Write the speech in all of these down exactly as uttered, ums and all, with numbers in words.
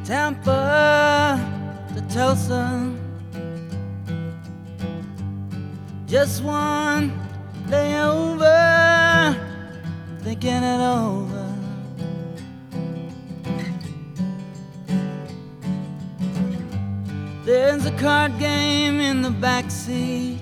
Tampa to Tulsa, just one layover, thinking it over. There's a card game in the backseat,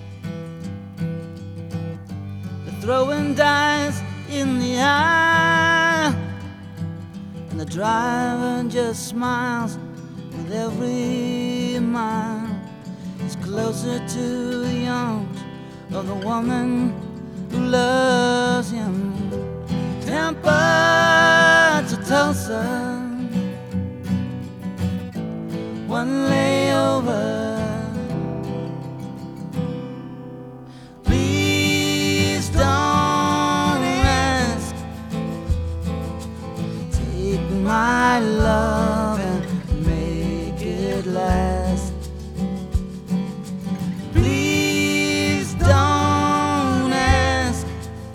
they're throwing dice in the aisle, and the driver just smiles with every mile. He's closer to the arms of the woman who loves him. Tampa to Tulsa, one layover. Please don't ask, take my love and make it last. Please don't ask,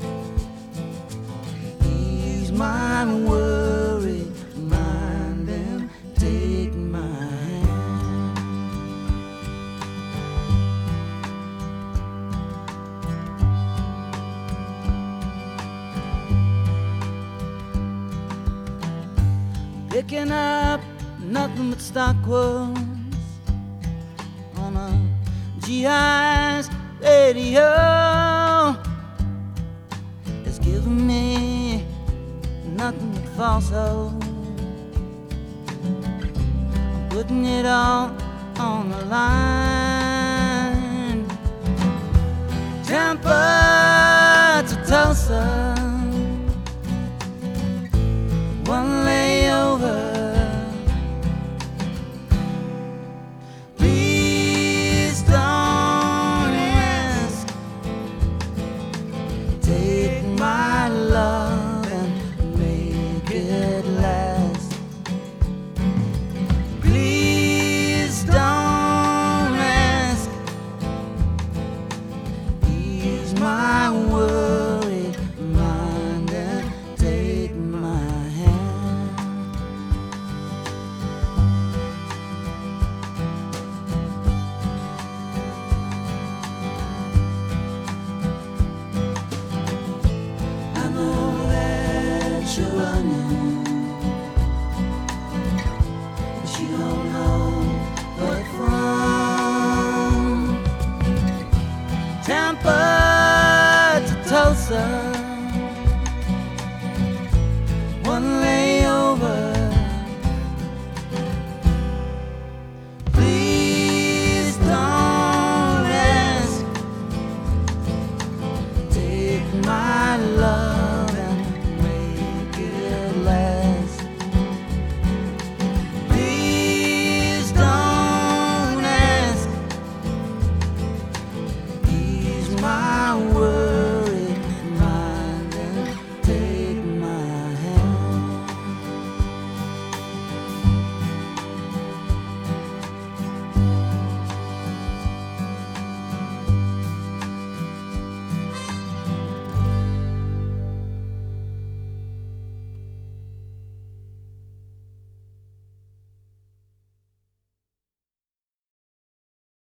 ease my worry, mind and take my hand. Picking up nothing but stock quotes on a G I's radio. It's giving me nothing but false hope. I'm putting it all on the line. Tampa to Tulsa, one layover. Please don't ask, take my love and make it last. Please don't ask, ease my worried mind and take my hand. I know that you're running, but you don't